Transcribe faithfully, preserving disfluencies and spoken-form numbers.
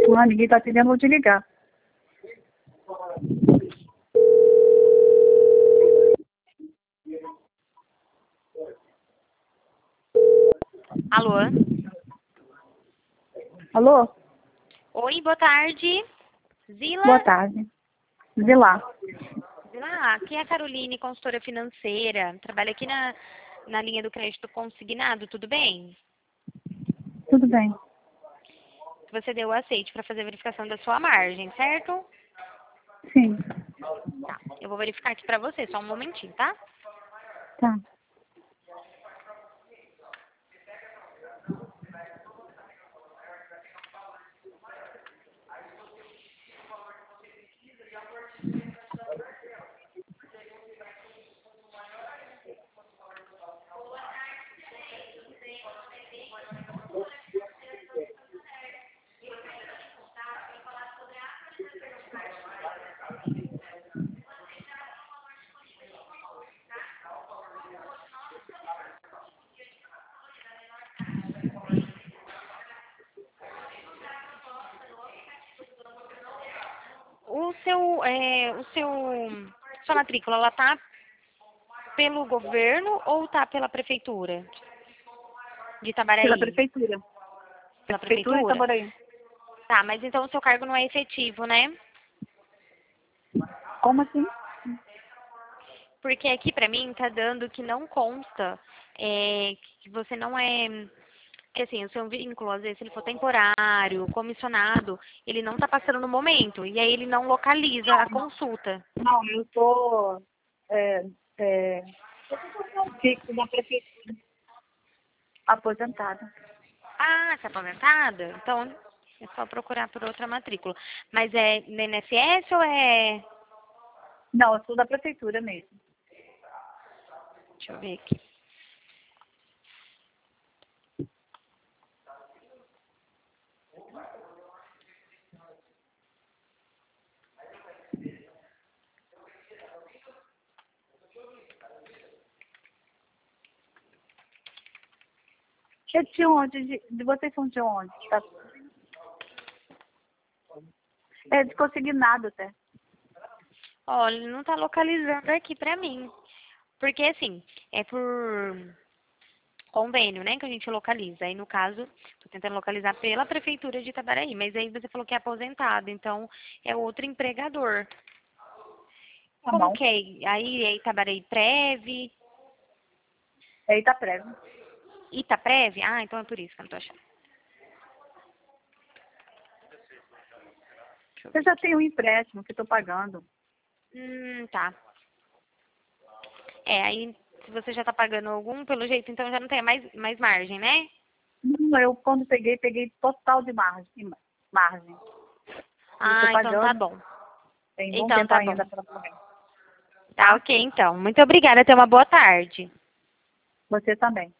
Ah, ninguém tá atendendo, vou te ligar. Alô? Alô? Oi, boa tarde. Zila? Boa tarde. Vê lá. Zila, aqui é a Caroline, consultora financeira. Trabalho aqui na, na linha do crédito consignado, tudo bem? Tudo bem. Você deu o aceite para fazer a verificação da sua margem, certo? Sim. Tá. Eu vou verificar aqui para você, só um momentinho, tá? Tá. O seu, é, o seu, sua matrícula, ela tá pelo governo ou tá pela prefeitura de Pela Itabaraí? prefeitura. Pela Prefeitura de prefeitura? Itaboraí. Tá, mas então o seu cargo não é efetivo, né? Como assim? Porque aqui pra mim tá dando que não consta, é, que você não é, que assim, o seu vínculo, às vezes, se ele for temporário, comissionado, ele não tá passando no momento, e aí ele não localiza a consulta. Não, eu sou é, é, fixo da prefeitura. Aposentada. Ah, você é aposentada? Então é só procurar por outra matrícula. Mas é no I N S S ou é... Não, eu sou da prefeitura mesmo. Deixa eu ver aqui. É de onde? De, de vocês são de onde? Tá? É de consignado até. Olha, ele não tá localizando aqui pra mim. Porque assim, é por convênio, né, que a gente localiza. Aí, no caso, tô tentando localizar pela prefeitura de Itabaraí, mas aí você falou que é aposentado, então é outro empregador. Tá Como bom. que é? Aí é Itabaraí Prev, É Itaprev. Itaprev? Ah, então é por isso que eu não tô achando. Deixa eu Eu ver já aqui. tenho um empréstimo que estou pagando. Hum, tá. É, aí se você já tá pagando algum, pelo jeito, então já não tem mais, mais margem, né? Não, eu quando peguei, peguei total de margem. margem. E estou Ah, então tá pagando. bom. Tem bom Então tempo tá bom. ainda para pagar. Tá Tá? ok, então. Muito obrigada, tenha uma boa tarde. Você também.